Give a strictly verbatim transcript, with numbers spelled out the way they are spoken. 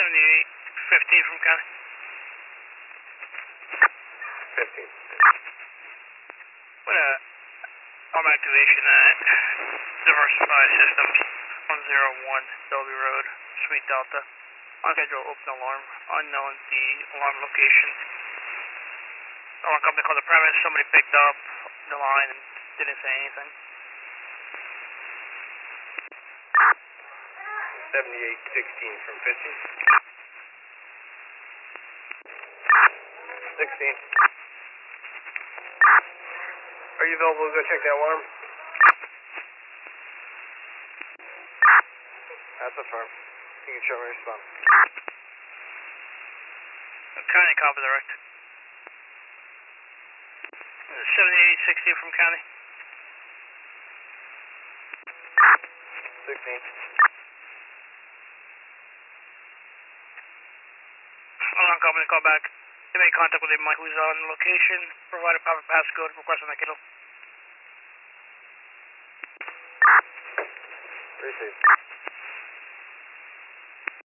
seventy-eight fifteen from county. fifteen. What a arm activation at Diversify Systems, one oh one Dolby Road, Suite Delta. Unscheduled open alarm, unknown the alarm location. Alarm company called the premise, somebody picked up the line and didn't say anything. seventy-eight sixteen from fifteen. sixteen. Are you available to go check that alarm? That's a firm. You can show me response. County copy direct. seventy-eight sixteen from county. sixteen. Alarm company call back. They made contact with a Mike who's on location. Provide a private passcode. Request on that kiddo. Received.